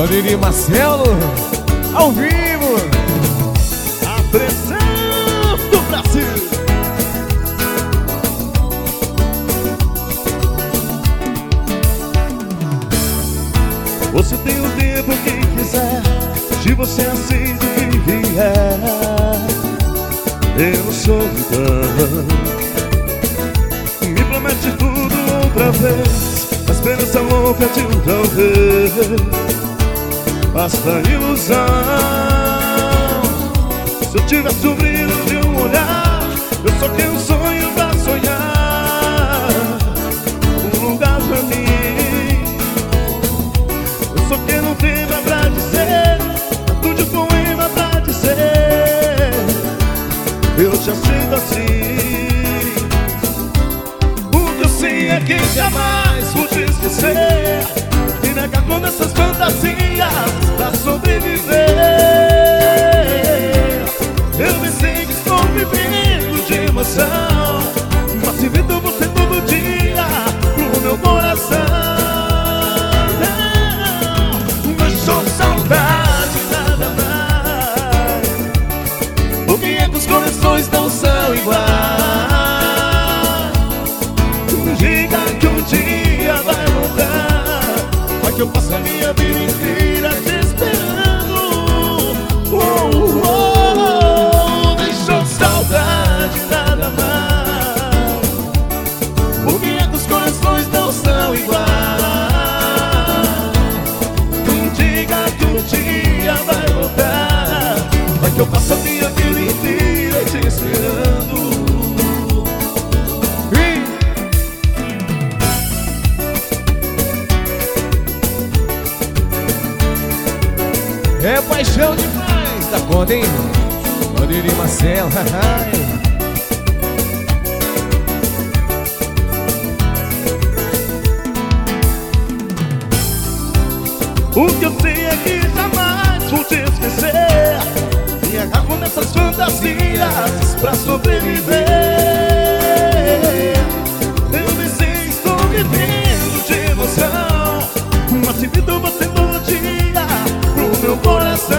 Valdir e Marcelo, ao vivo. A pressão do Brasil. Você tem o tempo que quiser, se você aceita o que vier. Eu sou solidão. Me promete tudo outra vez, a esperança louca de um talvez. Basta ilusão. Se eu tivesse o brilho de um olhar, eu só tenho um sonho pra sonhar, um lugar pra mim. Eu só quero um tema pra dizer, tanto de poema pra dizer. Eu te aceito assim. O que eu sei é que jamais vou te esquecer e negar todas essas fantasias pra sobreviver. Eu nem sei que estou vivendo de emoção, mas sinto você todo dia no meu coração. Mas sou saudade, nada mais. Por que é que os corações não são iguais? Diga que um dia vai voltar, mas que eu passo a minha vida inteira te esperando. Deixou saudade, nada mais. Por que é que os corações não são iguais? Diga que um dia vai voltar, mas que eu passo a minha vida inteira te esperando. É paixão demais da conta, hein? Valdir e Marcelo. O que eu sei é que jamais vou te esquecer e agarro nessas fantasias pra sobreviver. Eu nem sei, estou vivendo de emoção, mas sinto você todo dia pro meu coração.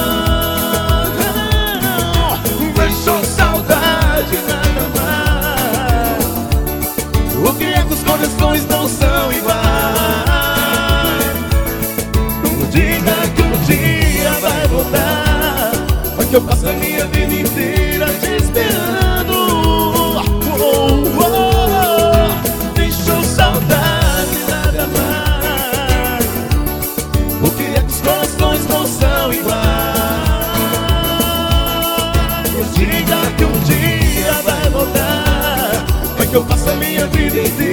Deixou saudade, nada mais. O que é que os corações não são iguais? Diga que um dia vai voltar, mas que eu passo a minha vida inteira te esperando. Deixou saudade, nada mais. Por que é que os corações não são iguais? Diga que um dia vai voltar, mas que eu passo a minha vida inteira